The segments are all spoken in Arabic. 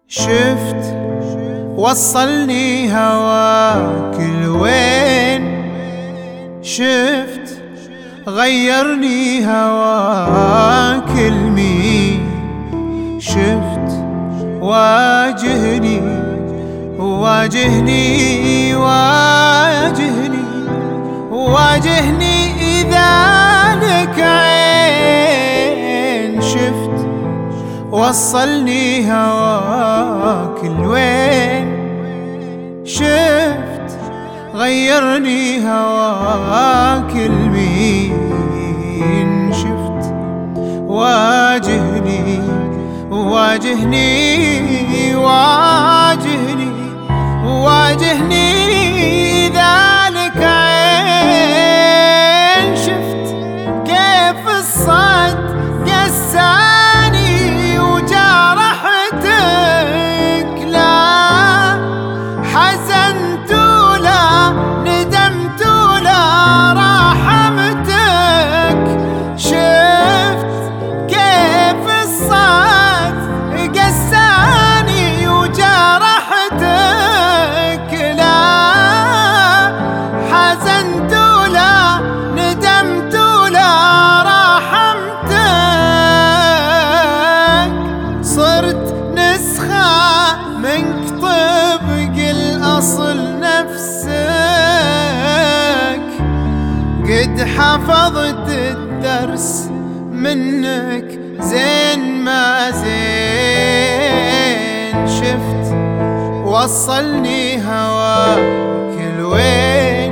شفت وصلني هواك لوين، شفت غيرني هواك لمين، شفت واجهني واجهني واجهني واجهني إذا لك عين، شفت وصلني هواك لوين، شفت غيرني هواك لمين، شفت واجهني واجهني واجهني واجهني ذلك عين، شفت كيف الصد قساني وجرحتك، لا حزنت ولا ندمت ولا رحمتك، شفت كيف الصد قساني وجرحتك، لا حزنت ولا ندمت ولا رحمتك، صرت نسخة منك طبق الأصل نفسك، قد حفظت الدرس منك زين ما زين، شفت وصلني هواك لوين،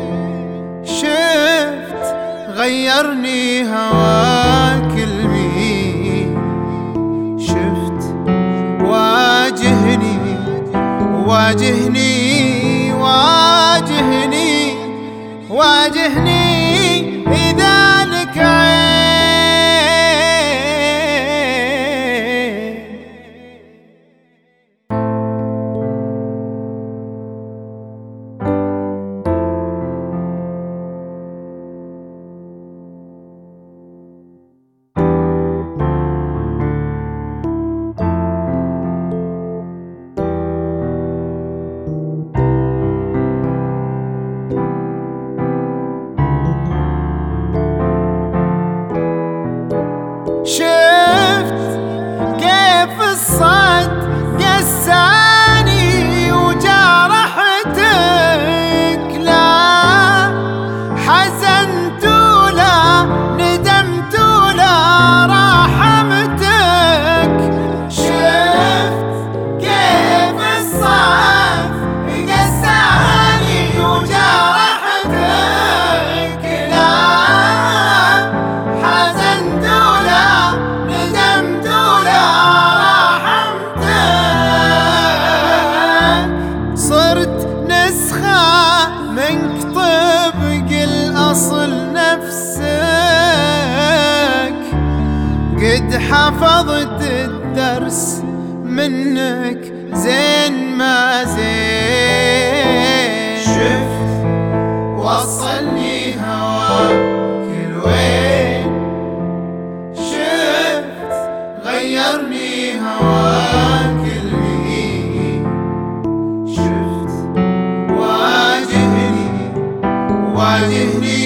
شفت غيرني هواك لمين، شفت واجهني واجهني واجهني واجهني إذا لك عين. شفت كيف الصد قساني وجرحتك، لا حزنت ولا ندمت ولا رحمتك، شفت كيف الصد قساني وجرحتك، لا حزنت ولا ندمت ولا رحمتك، صرت نسخة منك طبق الأصل نفسك، قد حفظت الدرس منك زين ما زين، شفت وصلني هواك لوين، شفت غيرني هواك لمين، شفت واجهني واجهني